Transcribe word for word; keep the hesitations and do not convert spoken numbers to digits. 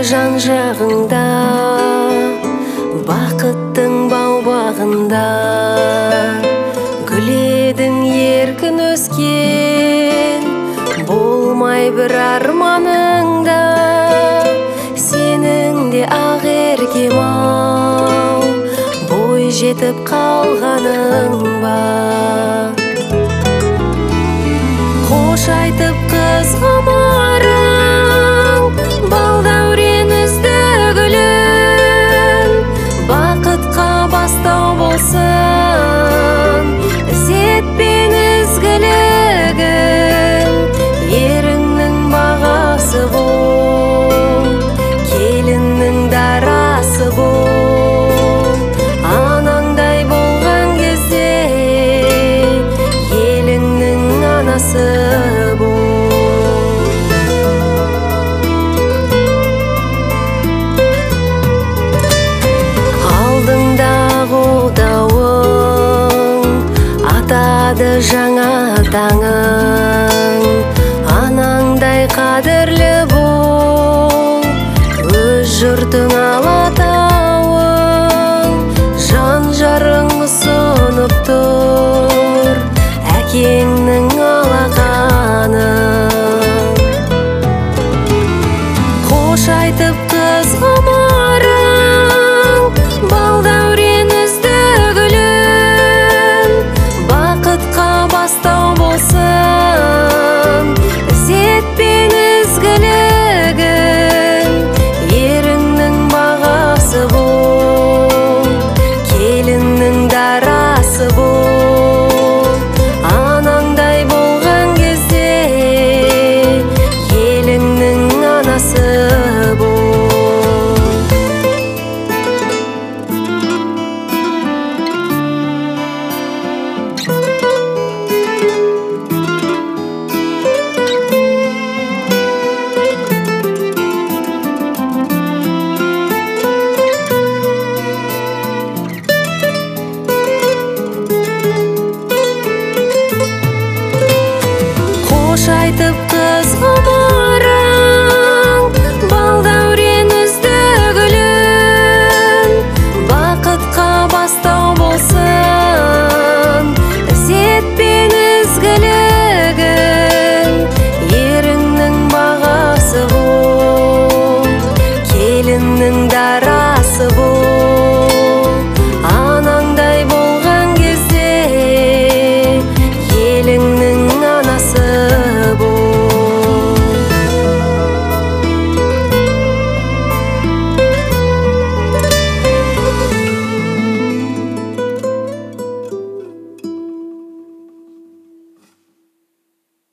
жан жағыңда, бақыттың бау-бағында. Гүл едің еркін өскен, болмай бір арманыңда. Сенің де ақ еркем-ау, бой жетіп қалғаның ба? Қош айтып қыз ғұмырың, балдәурен үзді гүлін. Бақытқа бастау болсын ізет пен ізгілігін. Еріңнің бағасы бол, келіннің дарасы бол. Анаңдай болған кезде еліңнің анасы бол. Алдыңдағы отауың атады жаңа таңы.